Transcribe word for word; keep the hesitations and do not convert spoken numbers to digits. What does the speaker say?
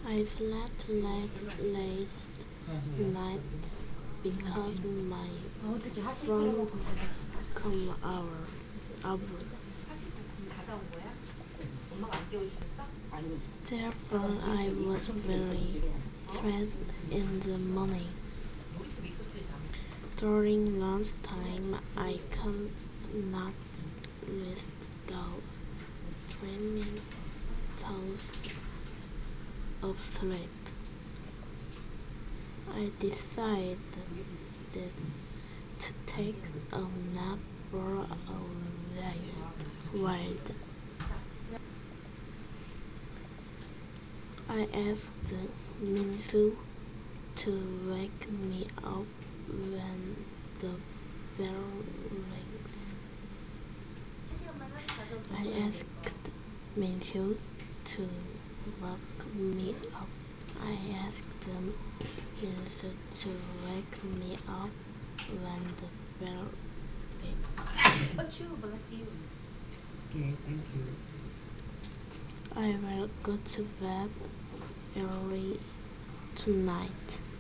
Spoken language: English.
I slept late last night because my friend come over. over. Therefore, I was very stressed in the morning. During lunchtime, I could not withstand three minutes of sleep. I decided to take a nap for a while. I asked Minsu to wake me up when the bell rings. I asked Minsu to wake me up. I asked Minsu to wake me up when the bell rings. Okay, thank you. I will go to bed early tonight.